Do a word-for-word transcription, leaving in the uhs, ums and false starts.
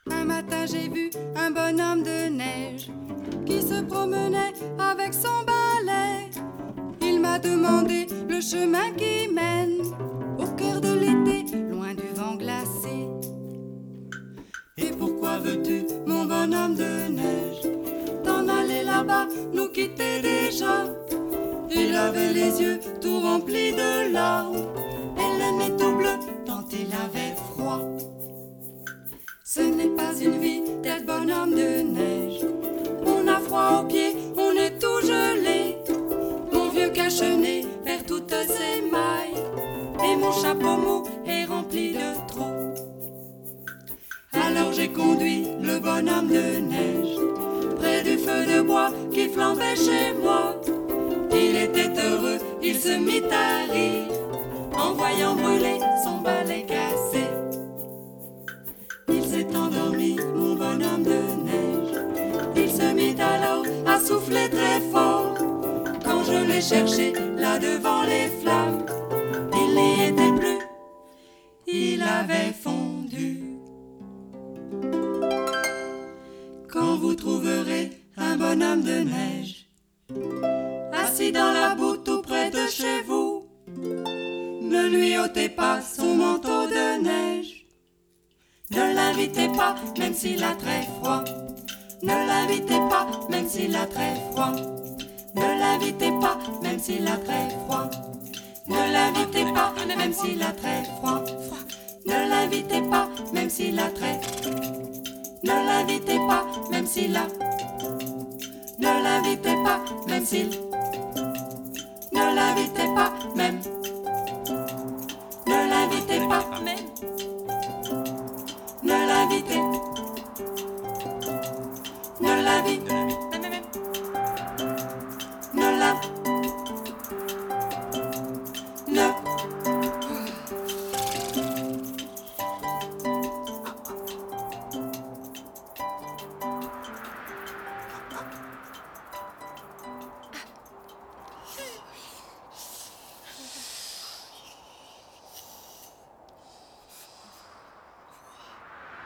Un matin j'ai vu un bonhomme de neige qui se promenait avec son balai. Il m'a demandé le chemin qui mène au cœur de l'été, loin du vent glacé. Et pourquoi veux-tu, mon bonhomme de neige, t'en aller là-bas, nous quitter déjà? Il avait les yeux tout remplis de larmes et le nez tout bleu tant il avait froid. Ce n'est pas une vie d'être bonhomme de neige. On a froid aux pieds, on est tout gelé. Mon vieux cache-nez perd toutes ses mailles et mon chapeau mou est rempli de trous. Alors j'ai conduit le bonhomme de neige près du feu de bois qui flambait chez moi. Il était heureux, il se mit à rire en voyant brûler son balai cassé. Il s'est endormi, mon bonhomme de neige. Il se mit alors à souffler très fort. Quand je l'ai cherché là devant les flammes, il n'y était plus, il avait fondu. Quand vous trouverez un bonhomme de neige assis dans la boue tout près de chez vous, ne lui ôtez pas son manteau de neige. Ne l'invitez pas même s'il a très froid. Ne l'invitez pas même s'il a très froid. Ne l'invitez pas même s'il a très froid. Ne l'invitez pas même s'il a très froid. Ne l'invitez pas même s'il a très. Ne l'invitez pas même s'il a. Ne l'invitez pas même s'il. Ne l'invitez pas même. Ne l'invitez pas même.